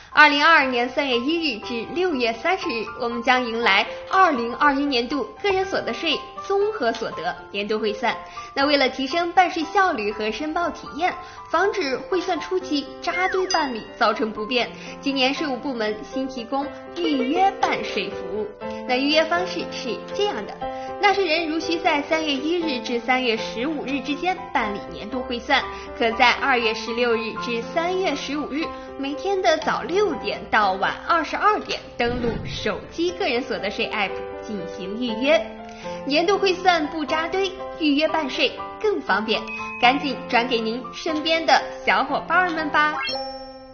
2022年3月1日至6月30日，我们将迎来2021年度个人所得税综合所得年度汇算。那为了提升办税效率和申报体验，防止汇算初期扎堆办理造成不便，今年税务部门新提供预约办税服务。那预约方式是这样的：纳税人如需在3月1日至3月15日之间办理年度汇算，可在2月16日至3月15日每天的早6点到晚22点登录手机个人所得税 App 进行预约。年度汇算不扎堆，预约办税更方便，赶紧转给您身边的小伙伴们吧。